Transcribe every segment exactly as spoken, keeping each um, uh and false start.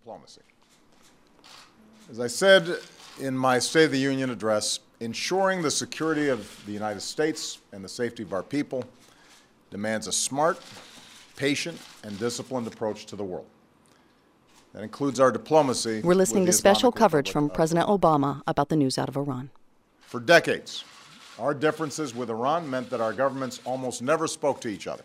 diplomacy. As I said in my State of the Union address, ensuring the security of the United States and the safety of our people demands a smart, patient, and disciplined approach to the world. That includes our diplomacy. We're listening to special coverage from Republic of President Obama about the news out of Iran. For decades, our differences with Iran meant that our governments almost never spoke to each other.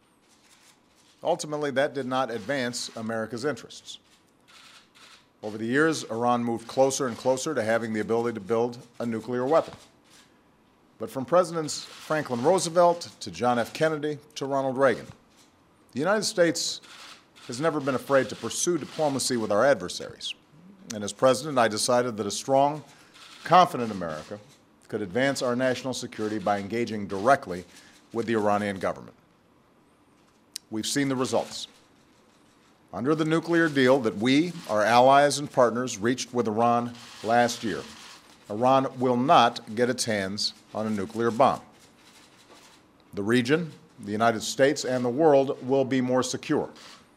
Ultimately, that did not advance America's interests. Over the years, Iran moved closer and closer to having the ability to build a nuclear weapon. But from Presidents Franklin Roosevelt to John F. Kennedy to Ronald Reagan, the United States has never been afraid to pursue diplomacy with our adversaries. And as president, I decided that a strong, confident America could advance our national security by engaging directly with the Iranian government. We've seen the results. Under the nuclear deal that we, our allies and partners, reached with Iran last year, Iran will not get its hands on a nuclear bomb. The region, the United States, and the world will be more secure.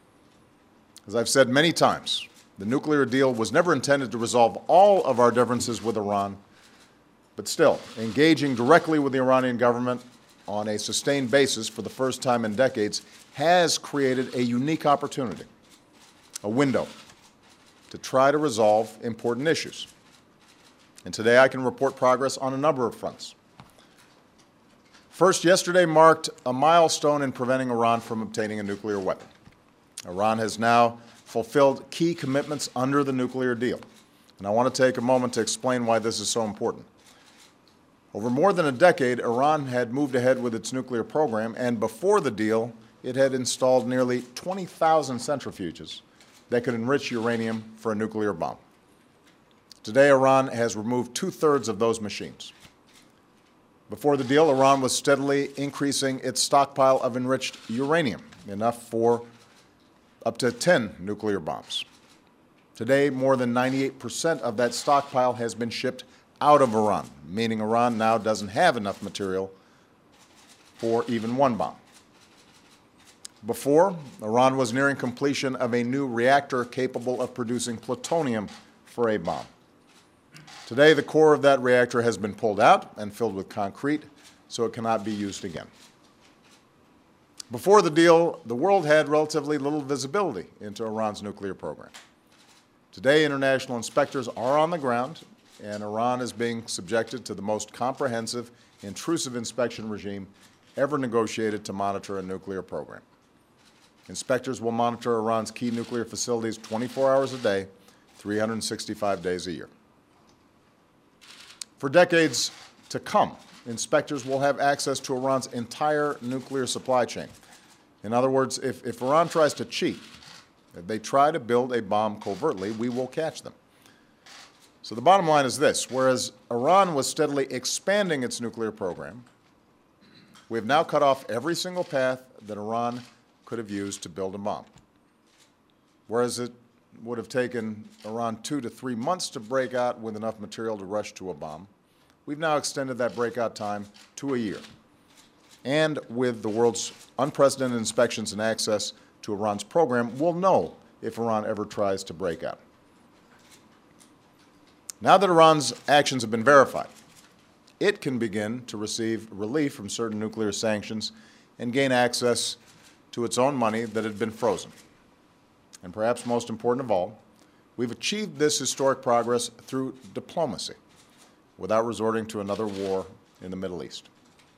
As I've said many times, the nuclear deal was never intended to resolve all of our differences with Iran, but still, engaging directly with the Iranian government on a sustained basis for the first time in decades has created a unique opportunity, a window, to try to resolve important issues. And today I can report progress on a number of fronts. First, yesterday marked a milestone in preventing Iran from obtaining a nuclear weapon. Iran has now fulfilled key commitments under the nuclear deal. And I want to take a moment to explain why this is so important. Over more than a decade, Iran had moved ahead with its nuclear program, and before the deal, it had installed nearly twenty thousand centrifuges that could enrich uranium for a nuclear bomb. Today, Iran has removed two-thirds of those machines. Before the deal, Iran was steadily increasing its stockpile of enriched uranium, enough for up to ten nuclear bombs. Today, more than ninety-eight percent of that stockpile has been shipped out of Iran, meaning Iran now doesn't have enough material for even one bomb. Before, Iran was nearing completion of a new reactor capable of producing plutonium for a bomb. Today, the core of that reactor has been pulled out and filled with concrete, so it cannot be used again. Before the deal, the world had relatively little visibility into Iran's nuclear program. Today, international inspectors are on the ground, and Iran is being subjected to the most comprehensive, intrusive inspection regime ever negotiated to monitor a nuclear program. Inspectors will monitor Iran's key nuclear facilities twenty-four hours a day, three hundred sixty-five days a year. For decades to come, inspectors will have access to Iran's entire nuclear supply chain. In other words, if, if Iran tries to cheat, if they try to build a bomb covertly, we will catch them. So the bottom line is this: whereas Iran was steadily expanding its nuclear program, we have now cut off every single path that Iran could have used to build a bomb. Whereas it would have taken Iran two to three months to break out with enough material to rush to a bomb, we've now extended that breakout time to a year. And with the world's unprecedented inspections and access to Iran's program, we'll know if Iran ever tries to break out. Now that Iran's actions have been verified, it can begin to receive relief from certain nuclear sanctions and gain access to its own money that had been frozen. And perhaps most important of all, we've achieved this historic progress through diplomacy, without resorting to another war in the Middle East.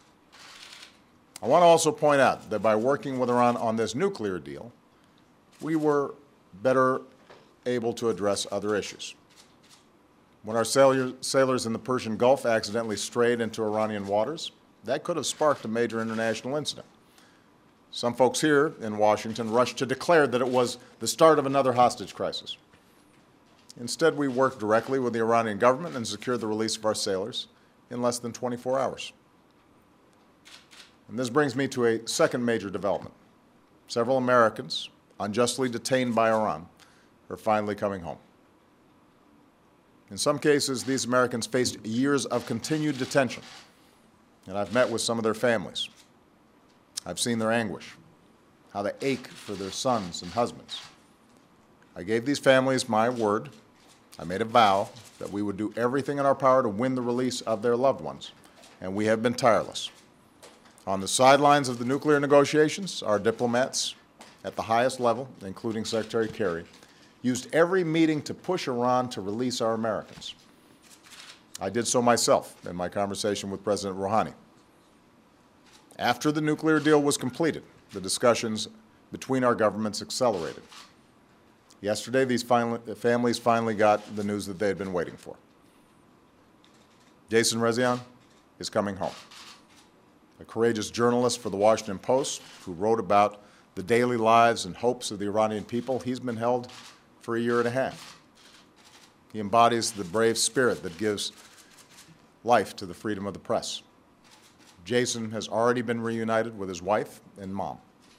I want to also point out that by working with Iran on this nuclear deal, we were better able to address other issues. When our sailors in the Persian Gulf accidentally strayed into Iranian waters, that could have sparked a major international incident. Some folks here in Washington rushed to declare that it was the start of another hostage crisis. Instead, we worked directly with the Iranian government and secured the release of our sailors in less than twenty-four hours. And this brings me to a second major development. Several Americans, unjustly detained by Iran, are finally coming home. In some cases, these Americans faced years of continued detention, and I've met with some of their families. I've seen their anguish, how they ache for their sons and husbands. I gave these families my word. I made a vow that we would do everything in our power to win the release of their loved ones, and we have been tireless. On the sidelines of the nuclear negotiations, our diplomats at the highest level, including Secretary Kerry, used every meeting to push Iran to release our Americans. I did so myself in my conversation with President Rouhani. After the nuclear deal was completed, the discussions between our governments accelerated. Yesterday, these finally, families finally got the news that they had been waiting for. Jason Rezaian is coming home. A courageous journalist for the Washington Post who wrote about the daily lives and hopes of the Iranian people, he's been held for a year and a half. He embodies the brave spirit that gives life to the freedom of the press. Jason has already been reunited with his wife and mom.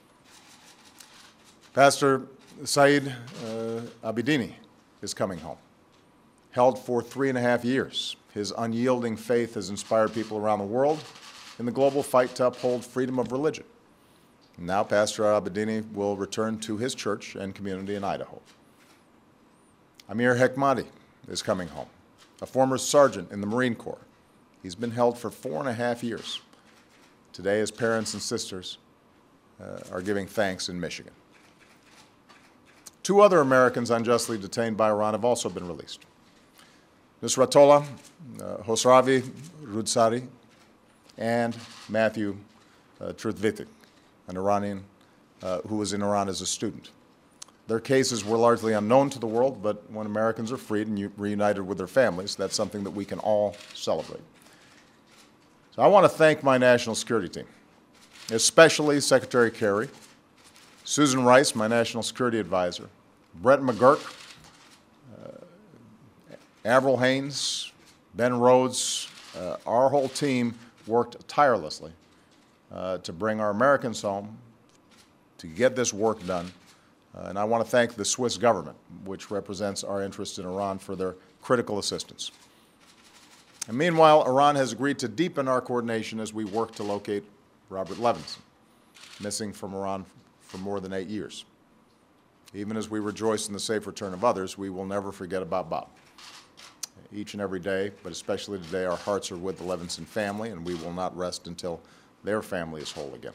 Pastor Saeed uh, Abedini is coming home. Held for three and a half years, his unyielding faith has inspired people around the world in the global fight to uphold freedom of religion. Now Pastor Abedini will return to his church and community in Idaho. Amir Hekmati is coming home, a former sergeant in the Marine Corps. He's been held for four and a half years. Today, his parents and sisters uh, are giving thanks in Michigan. Two other Americans unjustly detained by Iran have also been released. Nusratollah uh, Hosravi Rudsari and Matthew uh, Trutvitik, an Iranian uh, who was in Iran as a student. Their cases were largely unknown to the world, but when Americans are freed and reunited with their families, that's something that we can all celebrate. So I want to thank my national security team, especially Secretary Kerry, Susan Rice, my national security advisor, Brett McGurk, uh, Avril Haines, Ben Rhodes. Uh, our whole team worked tirelessly uh, to bring our Americans home, to get this work done. Uh, and I want to thank the Swiss government, which represents our interest in Iran, for their critical assistance. And meanwhile, Iran has agreed to deepen our coordination as we work to locate Robert Levinson, missing from Iran for more than eight years. Even as we rejoice in the safe return of others, we will never forget about Bob. Each and every day, but especially today, our hearts are with the Levinson family, and we will not rest until their family is whole again.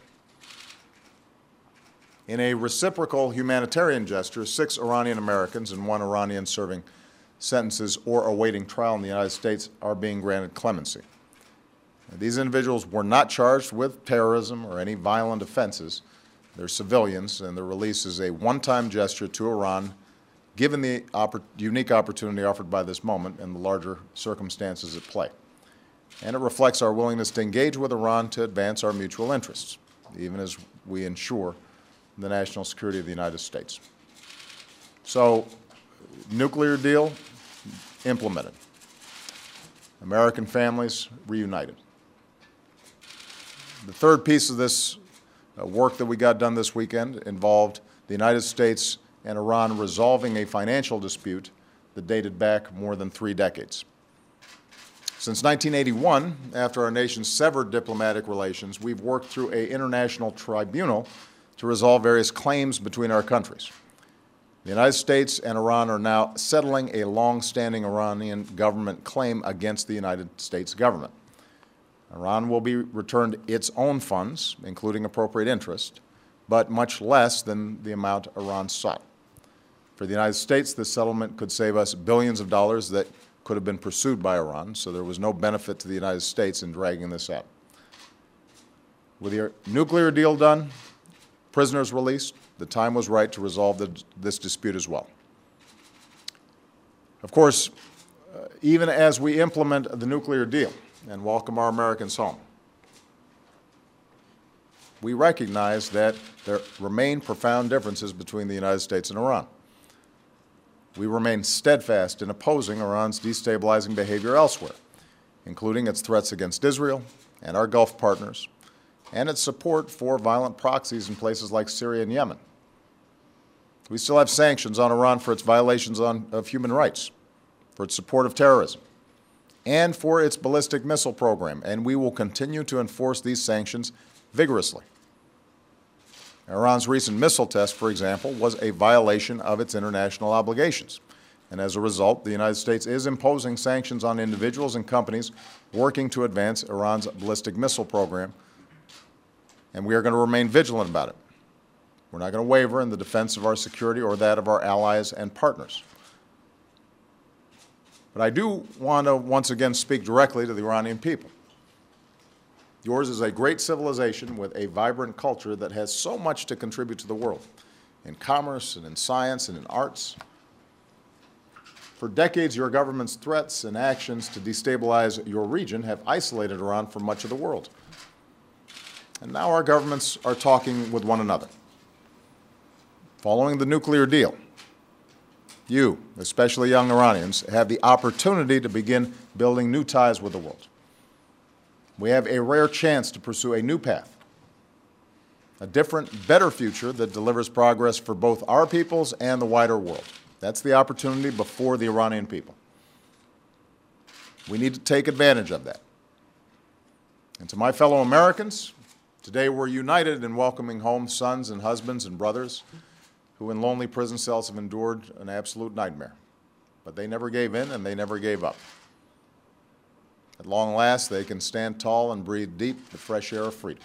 In a reciprocal humanitarian gesture, six Iranian Americans and one Iranian serving sentences or awaiting trial in the United States are being granted clemency. These individuals were not charged with terrorism or any violent offenses. They're civilians, and their release is a one-time gesture to Iran, given the oppor- unique opportunity offered by this moment and the larger circumstances at play. And it reflects our willingness to engage with Iran to advance our mutual interests, even as we ensure the national security of the United States. So, nuclear deal implemented. American families reunited. The third piece of this uh, work that we got done this weekend involved the United States and Iran resolving a financial dispute that dated back more than three decades. Since nineteen eighty-one, after our nations severed diplomatic relations, we've worked through an international tribunal to resolve various claims between our countries. The United States and Iran are now settling a long-standing Iranian government claim against the United States government. Iran will be returned its own funds, including appropriate interest, but much less than the amount Iran sought. For the United States, this settlement could save us billions of dollars that could have been pursued by Iran, so there was no benefit to the United States in dragging this out. With the nuclear deal done, prisoners released, the time was right to resolve the, this dispute as well. Of course, uh, even as we implement the nuclear deal and welcome our Americans home, we recognize that there remain profound differences between the United States and Iran. We remain steadfast in opposing Iran's destabilizing behavior elsewhere, including its threats against Israel and our Gulf partners, and its support for violent proxies in places like Syria and Yemen. We still have sanctions on Iran for its violations on, of human rights, for its support of terrorism, and for its ballistic missile program, and we will continue to enforce these sanctions vigorously. Iran's recent missile test, for example, was a violation of its international obligations. And as a result, the United States is imposing sanctions on individuals and companies working to advance Iran's ballistic missile program, and we are going to remain vigilant about it. We're not going to waver in the defense of our security or that of our allies and partners. But I do want to once again speak directly to the Iranian people. Yours is a great civilization with a vibrant culture that has so much to contribute to the world, in commerce and in science and in arts. For decades, your government's threats and actions to destabilize your region have isolated Iran from much of the world. And now our governments are talking with one another. Following the nuclear deal, you, especially young Iranians, have the opportunity to begin building new ties with the world. We have a rare chance to pursue a new path, a different, better future that delivers progress for both our peoples and the wider world. That's the opportunity before the Iranian people. We need to take advantage of that. And to my fellow Americans, today we're united in welcoming home sons and husbands and brothers who in lonely prison cells have endured an absolute nightmare. But they never gave in and they never gave up. At long last, they can stand tall and breathe deep the fresh air of freedom.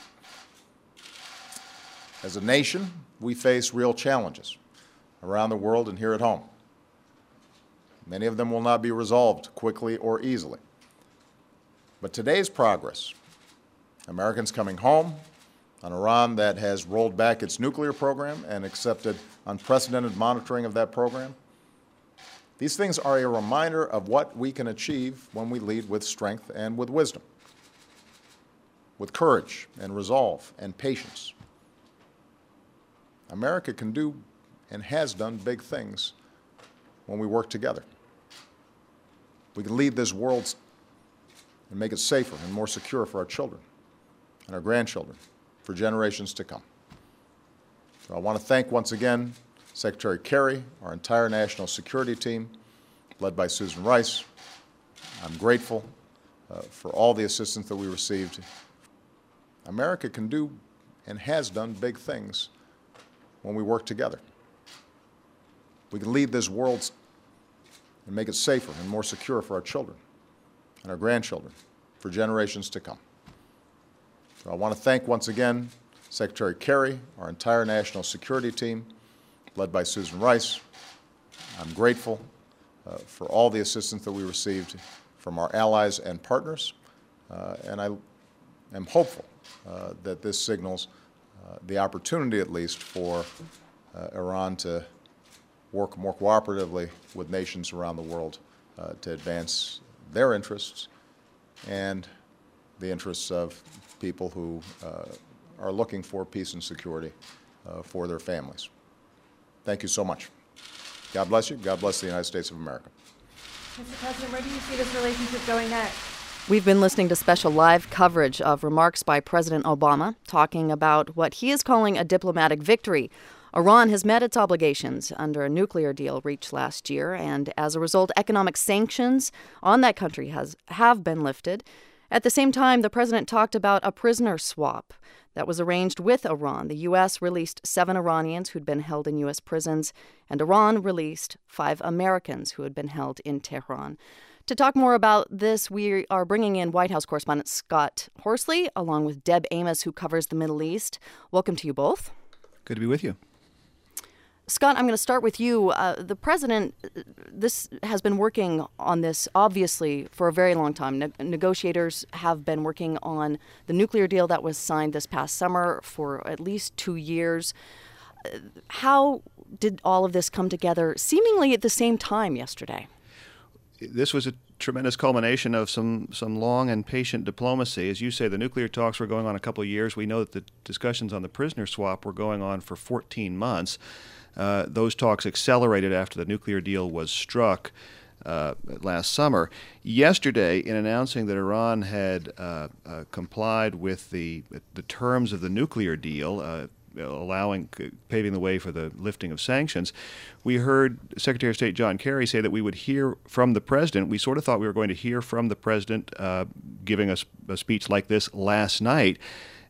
As a nation, we face real challenges around the world and here at home. Many of them will not be resolved quickly or easily. But today's progress, Americans coming home, an Iran that has rolled back its nuclear program and accepted unprecedented monitoring of that program, these things are a reminder of what we can achieve when we lead with strength and with wisdom, with courage and resolve and patience. America can do and has done big things when we work together. We can lead this world and make it safer and more secure for our children and our grandchildren for generations to come. So I want to thank once again Secretary Kerry, our entire national security team, led by Susan Rice. I'm grateful uh, for all the assistance that we received. America can do and has done big things when we work together. We can lead this world and make it safer and more secure for our children and our grandchildren for generations to come. So I want to thank once again Secretary Kerry, our entire national security team, led by Susan Rice. I'm grateful uh, for all the assistance that we received from our allies and partners, uh, and I am hopeful uh, that this signals uh, the opportunity, at least, for uh, Iran to work more cooperatively with nations around the world uh, to advance their interests and the interests of people who uh, are looking for peace and security uh, for their families. Thank you so much. God bless you. God bless the United States of America. Mister President, where do you see this relationship going next? We've been listening to special live coverage of remarks by President Obama talking about what he is calling a diplomatic victory. Iran has met its obligations under a nuclear deal reached last year, and as a result, economic sanctions on that country has have been lifted. At the same time, the president talked about a prisoner swap that was arranged with Iran. The U S released seven Iranians who'd been held in U S prisons, and Iran released five Americans who had been held in Tehran. To talk more about this, we are bringing in White House correspondent Scott Horsley, along with Deb Amos, who covers the Middle East. Welcome to you both. Good to be with you. Scott, I'm going to start with you. Uh, the president, this has been working on this, obviously, for a very long time. Ne- negotiators have been working on the nuclear deal that was signed this past summer for at least two years. Uh, how did all of this come together seemingly at the same time yesterday? This was a tremendous culmination of some, some long and patient diplomacy. As you say, the nuclear talks were going on a couple of years. We know that the discussions on the prisoner swap were going on for fourteen months. Uh, those talks accelerated after the nuclear deal was struck uh, last summer. Yesterday, in announcing that Iran had uh, uh, complied with the the terms of the nuclear deal, uh, allowing, paving the way for the lifting of sanctions, we heard Secretary of State John Kerry say that we would hear from the president. We sort of thought we were going to hear from the president uh, giving us a speech like this last night.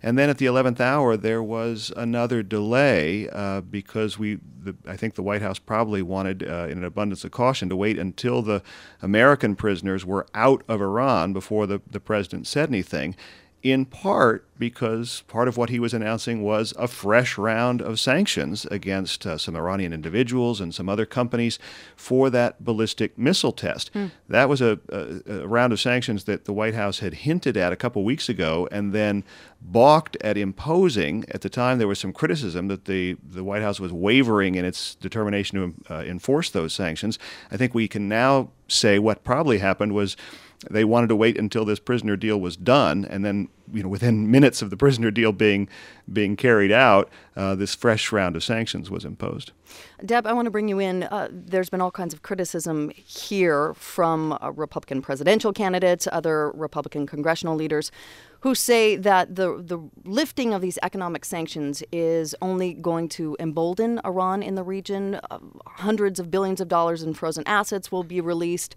And then at the eleventh hour, there was another delay uh, because we, the, I think the White House probably wanted, uh, in an abundance of caution, to wait until the American prisoners were out of Iran before the, the president said anything, in part because part of what he was announcing was a fresh round of sanctions against uh, some Iranian individuals and some other companies for that ballistic missile test. Mm. That was a, a, a round of sanctions that the White House had hinted at a couple weeks ago and then balked at imposing. At the time, there was some criticism that the, the White House was wavering in its determination to uh, enforce those sanctions. I think we can now say what probably happened was they wanted to wait until this prisoner deal was done, and then, you know, within minutes of the prisoner deal being being carried out, uh, this fresh round of sanctions was imposed. Deb, I want to bring you in. Uh, there's been all kinds of criticism here from uh, Republican presidential candidates, other Republican congressional leaders, who say that the the lifting of these economic sanctions is only going to embolden Iran in the region. Uh, hundreds of billions of dollars in frozen assets will be released.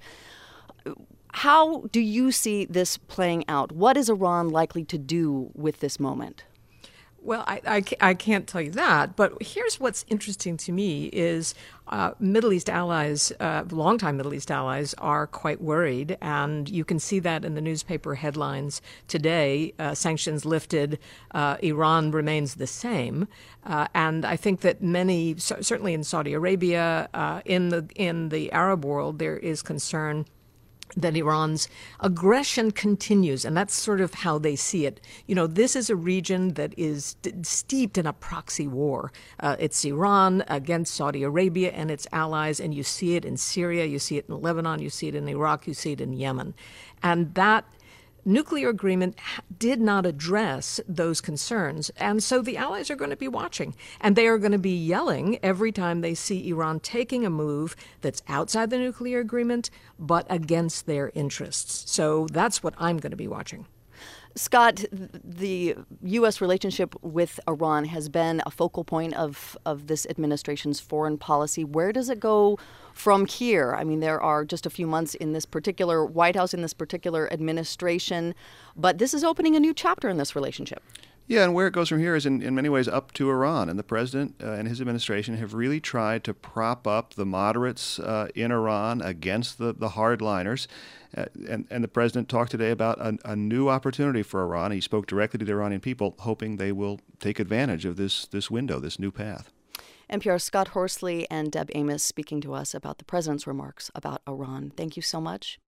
How do you see this playing out? What is Iran likely to do with this moment? Well, I, I, I can't tell you that, but here's what's interesting to me is uh, Middle East allies, uh, longtime Middle East allies, are quite worried, and you can see that in the newspaper headlines today. Uh, sanctions lifted, uh, Iran remains the same, uh, and I think that many, certainly in Saudi Arabia, uh, in the in the Arab world, there is concern that Iran's aggression continues, and that's sort of how they see it. You know, this is a region that is d- steeped in a proxy war. Uh, it's Iran against Saudi Arabia and its allies, and you see it in Syria, you see it in Lebanon, you see it in Iraq, you see it in Yemen. And that nuclear agreement did not address those concerns. And so the allies are going to be watching. And they are going to be yelling every time they see Iran taking a move that's outside the nuclear agreement, but against their interests. So that's what I'm going to be watching. Scott, the U S relationship with Iran has been a focal point of, of this administration's foreign policy. Where does it go from here? I mean, there are just a few months in this particular White House, in this particular administration, but this is opening a new chapter in this relationship. Yeah, and where it goes from here is in, in many ways up to Iran. And the president uh, and his administration have really tried to prop up the moderates uh, in Iran against the, the hardliners. Uh, and, and the president talked today about a, a new opportunity for Iran. He spoke directly to the Iranian people, hoping they will take advantage of this, this window, this new path. N P R's Scott Horsley and Deb Amos speaking to us about the president's remarks about Iran. Thank you so much.